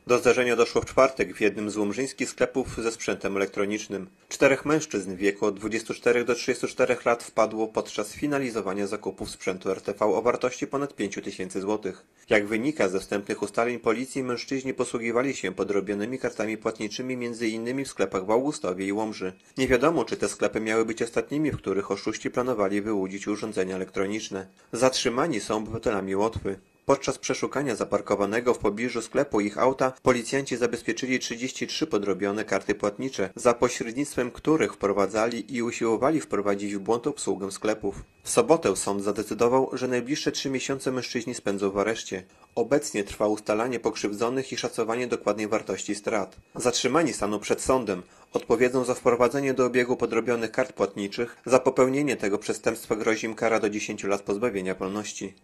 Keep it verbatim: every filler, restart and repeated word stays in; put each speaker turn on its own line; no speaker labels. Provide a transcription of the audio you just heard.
Do zdarzenia doszło w czwartek w jednym z łomżyńskich sklepów ze sprzętem elektronicznym. Czterech mężczyzn w wieku od dwudziestu czterech do trzydziestu czterech lat wpadło podczas finalizowania zakupów sprzętu R T V o wartości ponad pięciu tysięcy złotych. Jak wynika ze wstępnych ustaleń policji, mężczyźni posługiwali się podrobionymi kartami płatniczymi między innymi w sklepach w Augustowie i Łomży. Nie wiadomo, czy te sklepy miały być ostatnimi, w których oszuści planowali wyłudzić urządzenia elektroniczne. Zatrzymani są obywatelami Łotwy. Podczas przeszukania zaparkowanego w pobliżu sklepu ich auta policjanci zabezpieczyli trzydzieści trzy podrobione karty płatnicze, za pośrednictwem których wprowadzali i usiłowali wprowadzić w błąd obsługę sklepów. W sobotę sąd zadecydował, że najbliższe trzy miesiące mężczyźni spędzą w areszcie. Obecnie trwa ustalanie pokrzywdzonych i szacowanie dokładnej wartości strat. Zatrzymani staną przed sądem. Odpowiedzą za wprowadzenie do obiegu podrobionych kart płatniczych. Za popełnienie tego przestępstwa grozi im kara do dziesięciu lat pozbawienia wolności.